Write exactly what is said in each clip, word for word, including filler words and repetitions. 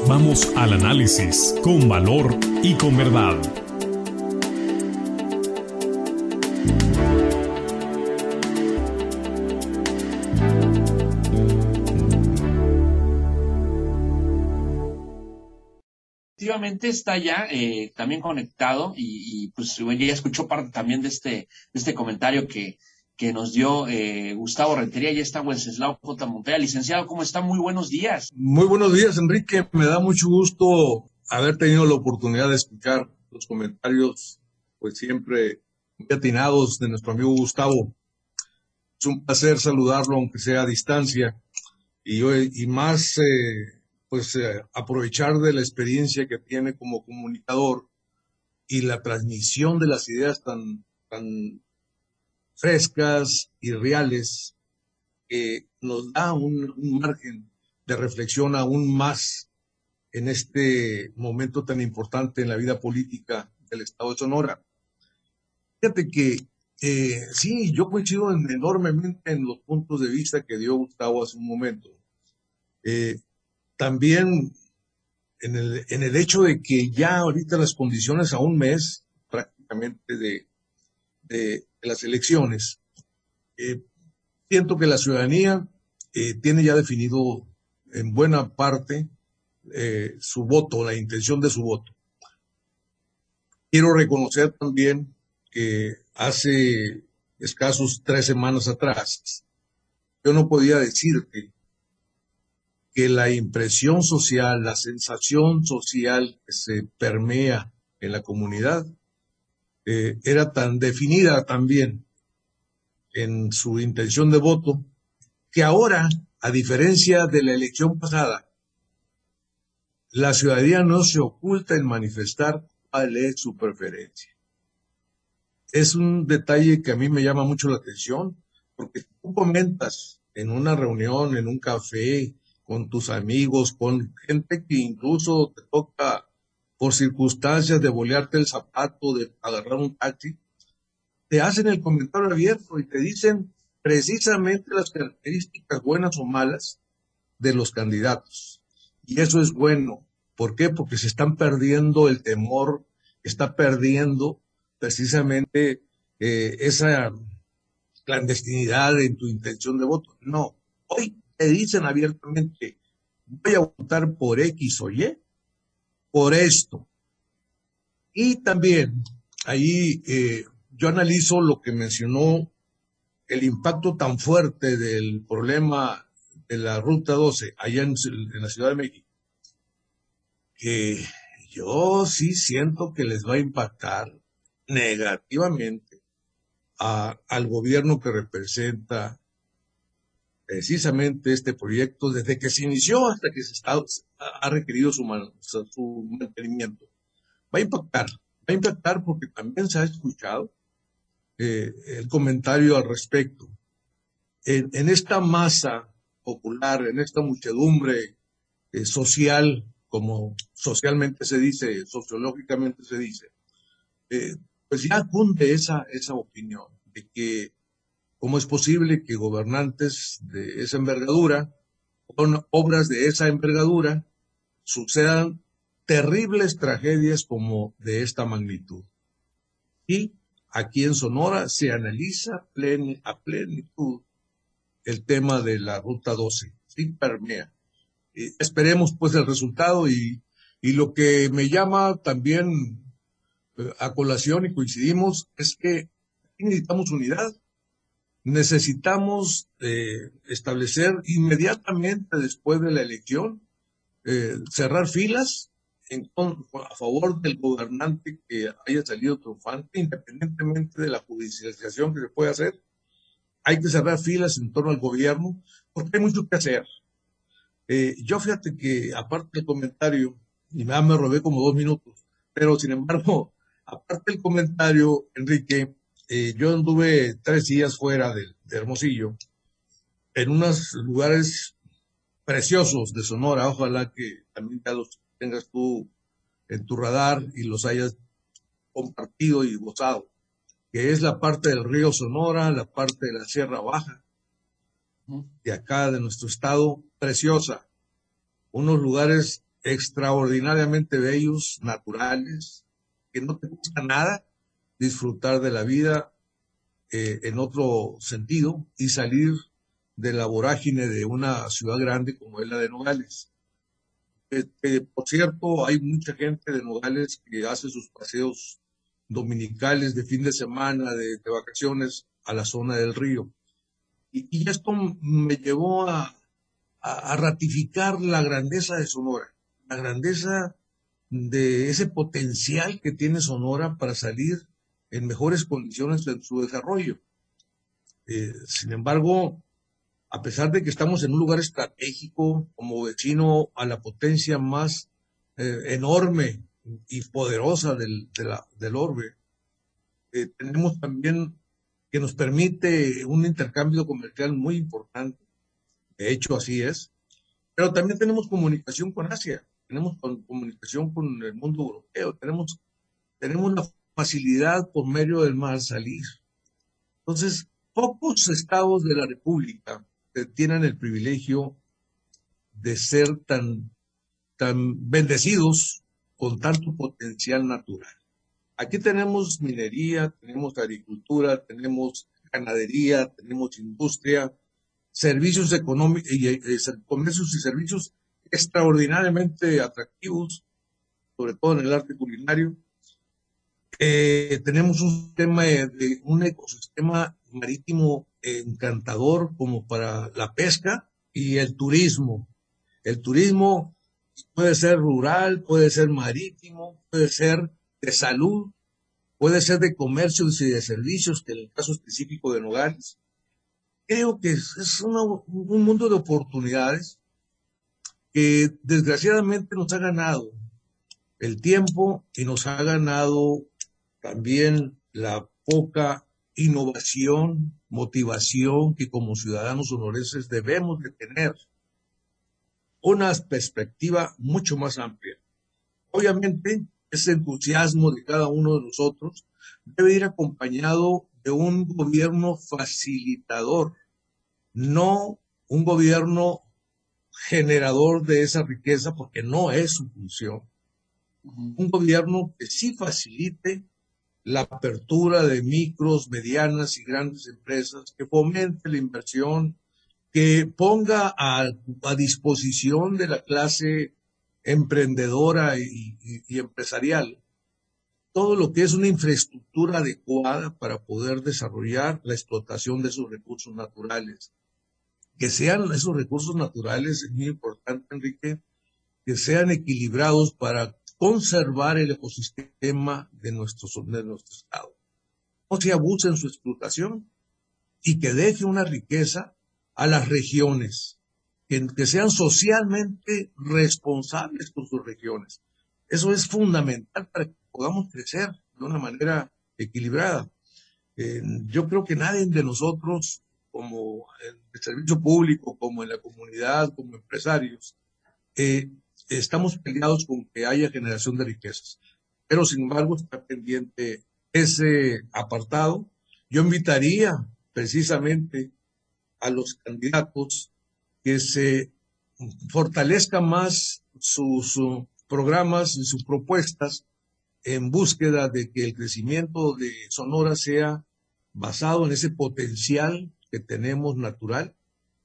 Vamos al análisis con valor y con verdad. Efectivamente está ya eh, también conectado y, y pues ya escuchó parte también de este, de este comentario que, que nos dio eh, Gustavo Rentería. Ya está Wenceslao J. Montoya. Licenciado, ¿cómo está? Muy buenos días. Muy buenos días, Enrique. Me da mucho gusto haber tenido la oportunidad de escuchar los comentarios, pues siempre muy atinados de nuestro amigo Gustavo. Es un placer saludarlo, aunque sea a distancia, y, y más, eh, pues, eh, aprovechar de la experiencia que tiene como comunicador y la transmisión de las ideas tan, tan frescas y reales que nos da un, un margen de reflexión aún más en este momento tan importante en la vida política del Estado de Sonora. Fíjate que eh, sí, yo coincido en, enormemente en los puntos de vista que dio Gustavo hace un momento. Eh, también en el, en el hecho de que ya ahorita las condiciones a un mes prácticamente de, de, de las elecciones, eh, siento que la ciudadanía eh, tiene ya definido en buena parte eh, su voto, la intención de su voto. Quiero reconocer también que hace escasos tres semanas atrás yo no podía decirte que la impresión social, la sensación social que se permea en la comunidad eh, era tan definida también en su intención de voto que ahora, a diferencia de la elección pasada, la ciudadanía no se oculta en manifestar cuál es su preferencia. Es un detalle que a mí me llama mucho la atención, porque tú comentas en una reunión, en un café, con tus amigos, con gente que incluso te toca por circunstancias de bolearte el zapato, de agarrar un taxi, te hacen el comentario abierto y te dicen precisamente las características buenas o malas de los candidatos. Y eso es bueno. ¿Por qué? Porque se están perdiendo el temor, está perdiendo precisamente eh, esa clandestinidad en tu intención de voto. No, hoy te dicen abiertamente, voy a votar por X o Y, por esto. Y también ahí eh, yo analizo lo que mencionó, el impacto tan fuerte del problema de la Ruta doce allá en, en la Ciudad de México, que yo sí siento que les va a impactar negativamente a, al gobierno que representa precisamente este proyecto desde que se inició hasta que se está, ha requerido su, man, su mantenimiento. Va a impactar, va a impactar porque también se ha escuchado eh, el comentario al respecto. En, en esta masa popular, en esta muchedumbre eh, social, como socialmente se dice, sociológicamente se dice, eh, pues ya cunde esa, esa opinión de que cómo es posible que gobernantes de esa envergadura, con obras de esa envergadura, sucedan terribles tragedias como de esta magnitud. Y aquí en Sonora se analiza plen, a plenitud el tema de la Ruta doce, sí permea. Eh, esperemos pues el resultado y, y lo que me llama también eh, a colación y coincidimos es que necesitamos unidad. Necesitamos eh, establecer inmediatamente después de la elección, eh, cerrar filas en, a favor del gobernante que haya salido triunfante, independientemente de la judicialización que se puede hacer. Hay que cerrar filas en torno al gobierno porque hay mucho que hacer. Eh, yo fíjate que aparte del comentario, y me, me robé como dos minutos, pero sin embargo, aparte del comentario, Enrique, eh, yo anduve tres días fuera de, de Hermosillo, en unos lugares preciosos de Sonora. Ojalá que también ya los tengas tú en tu radar y los hayas compartido y gozado, que es la parte del río Sonora, la parte de la Sierra Baja, de acá de nuestro estado, preciosa. Unos lugares extraordinariamente bellos, naturales, que no te cuesta nada disfrutar de la vida eh, en otro sentido y salir de la vorágine de una ciudad grande como es la de Nogales. Este, por cierto, hay mucha gente de Nogales que hace sus paseos dominicales de fin de semana, de, de vacaciones a la zona del río. Y, y esto me llevó a, a, a ratificar la grandeza de Sonora, la grandeza de ese potencial que tiene Sonora para salir en mejores condiciones de su desarrollo. Eh, sin embargo, a pesar de que estamos en un lugar estratégico como vecino a la potencia más eh, enorme y poderosa del, de la, del orbe, eh, tenemos también que nos permite un intercambio comercial muy importante. De hecho, así es. Pero también tenemos comunicación con Asia, tenemos con, comunicación con el mundo europeo, tenemos, tenemos la facilidad por medio del mar salir. Entonces, pocos estados de la República tienen el privilegio de ser tan, tan bendecidos con tanto potencial natural. Aquí tenemos minería, tenemos agricultura, tenemos ganadería, tenemos industria, servicios económicos y eh, comercios y servicios extraordinariamente atractivos, sobre todo en el arte culinario. Eh, tenemos un sistema de, de un ecosistema marítimo encantador como para la pesca y el turismo. El turismo puede ser rural, puede ser marítimo, puede ser de salud, puede ser de comercios y de servicios, que en el caso específico de Nogales. Creo que es, es una, un mundo de oportunidades que desgraciadamente nos ha ganado el tiempo y nos ha ganado también la poca innovación, motivación que como ciudadanos sonorenses debemos de tener una perspectiva mucho más amplia. Obviamente, ese entusiasmo de cada uno de nosotros debe ir acompañado de un gobierno facilitador, no un gobierno generador de esa riqueza, porque no es su función. Uh-huh. Un gobierno que sí facilite la apertura de micros, medianas y grandes empresas, que fomente la inversión, que ponga a, a disposición de la clase emprendedora y, y, y empresarial todo lo que es una infraestructura adecuada para poder desarrollar la explotación de esos recursos naturales. Que sean esos recursos naturales, es muy importante, Enrique, que sean equilibrados para conservar el ecosistema de nuestro, de nuestro estado. No se abuse en su explotación y que deje una riqueza a las regiones, que, que sean socialmente responsables con sus regiones. Eso es fundamental para que podamos crecer de una manera equilibrada. Eh, yo creo que nadie de nosotros, como en el servicio público, como en la comunidad, como empresarios, eh, estamos peleados con que haya generación de riquezas. Pero, sin embargo, está pendiente ese apartado. Yo invitaría precisamente a los candidatos que se fortalezcan más sus uh, programas y sus propuestas en búsqueda de que el crecimiento de Sonora sea basado en ese potencial que tenemos natural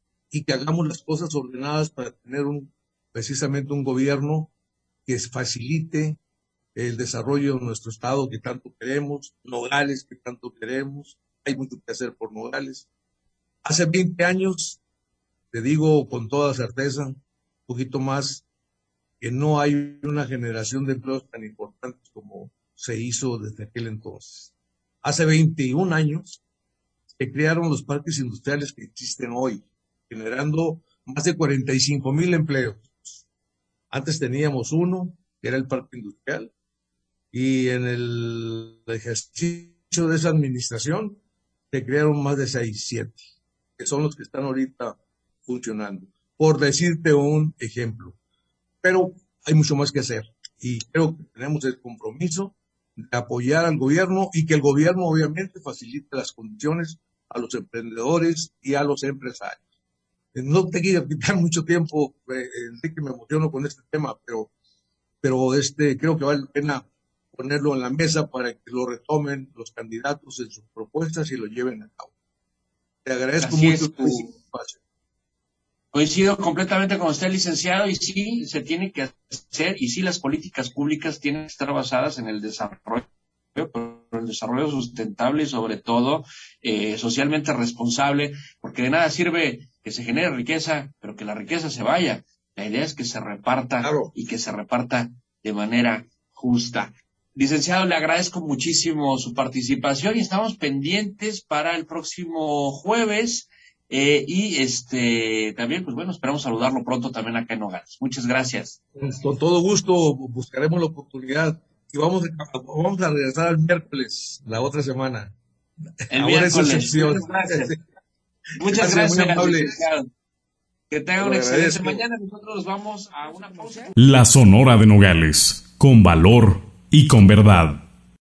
y que hagamos las cosas ordenadas para tener un, precisamente un gobierno que facilite el desarrollo de nuestro estado que tanto queremos, Nogales que tanto queremos, hay mucho que hacer por Nogales. Hace veinte años, te digo con toda certeza, un poquito más, que no hay una generación de empleos tan importantes como se hizo desde aquel entonces. Hace veintiún años se crearon los parques industriales que existen hoy, generando más de cuarenta y cinco mil empleos. Antes teníamos uno, que era el parque industrial, y en el ejercicio de esa administración se crearon más de seis, siete, que son los que están ahorita funcionando, por decirte un ejemplo. Pero hay mucho más que hacer y creo que tenemos el compromiso de apoyar al gobierno y que el gobierno obviamente facilite las condiciones a los emprendedores y a los empresarios. No te quiero quitar mucho tiempo, eh, Enrique, me emociono con este tema, pero pero este creo que vale la pena ponerlo en la mesa para que lo retomen los candidatos en sus propuestas y lo lleven a cabo. Te agradezco Así mucho es, tu espacio. coincido completamente con usted, licenciado, y sí, se tiene que hacer, y sí, las políticas públicas tienen que estar basadas en el desarrollo, pero el desarrollo sustentable y sobre todo eh, socialmente responsable, porque de nada sirve que se genere riqueza, pero que la riqueza se vaya. La idea es que se reparta Claro. y que se reparta de manera justa. Licenciado, le agradezco muchísimo su participación y estamos pendientes para el próximo jueves. Eh, y este también, pues bueno, esperamos saludarlo pronto también acá en Nogales. Muchas gracias. Pues, con todo gusto buscaremos la oportunidad y vamos a, vamos a regresar el miércoles, la otra semana. El Ahora es miércoles. excepción. Muchas gracias. Muchas Gracias, muy gracias, amable. licenciado. Que Te tenga lo una excelente agradezco. mañana. Nosotros vamos a una pausa. La Sonora de Nogales, con valor y con verdad.